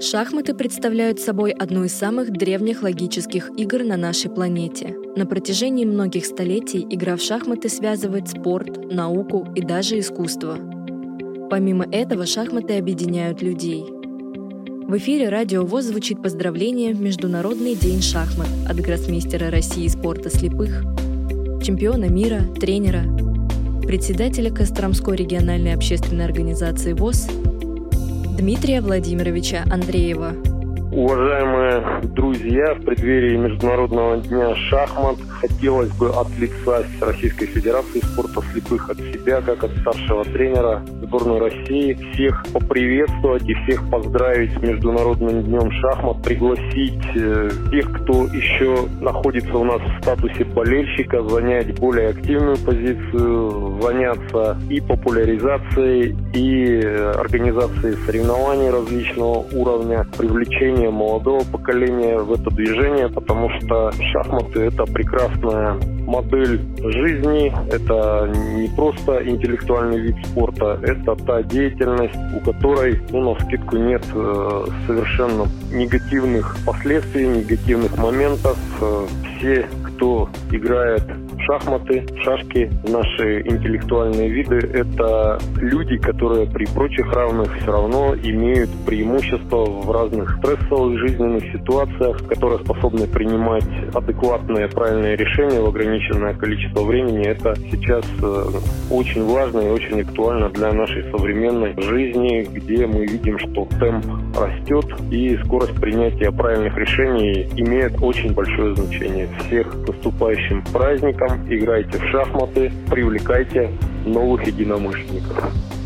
Шахматы представляют собой одну из самых древних логических игр на нашей планете. На протяжении многих столетий игра в шахматы связывает спорт, науку и даже искусство. Помимо этого, шахматы объединяют людей. В эфире Радио ВОС звучит поздравление в Международный день шахмат от гроссмейстера России спорта слепых, чемпиона мира, тренера, председателя Костромской региональной общественной организации ВОС Дмитрия Владимировича Андреева. Уважаемые друзья, в преддверии Международного дня шахмат хотелось бы от лица Российской Федерации спорта слепых, от себя, как от старшего тренера сборной России, всех поприветствовать и всех поздравить с Международным днем шахмат, пригласить тех, кто еще находится у нас в статусе болельщика, занять более активную позицию, заняться и популяризацией, и организацией соревнований различного уровня, привлечением молодого поколения в это движение, потому что шахматы — это прекрасная модель жизни, это не просто интеллектуальный вид спорта, это та деятельность, у которой, навскидку, нет совершенно негативных последствий, негативных моментов. Все, кто играет в шахматы, шашки, наши интеллектуальные виды, это люди, которые при прочих равных все равно имеют преимущество в разных стрессовых жизненных ситуациях, которые способны принимать адекватные, правильные решения в ограниченное количество времени. Это сейчас очень важно и очень актуально для нашей современной жизни, где мы видим, что темп растет и скорость принятия правильных решений имеет очень большое значение. Всех с наступающим праздником! Играйте в шахматы, привлекайте новых единомышленников.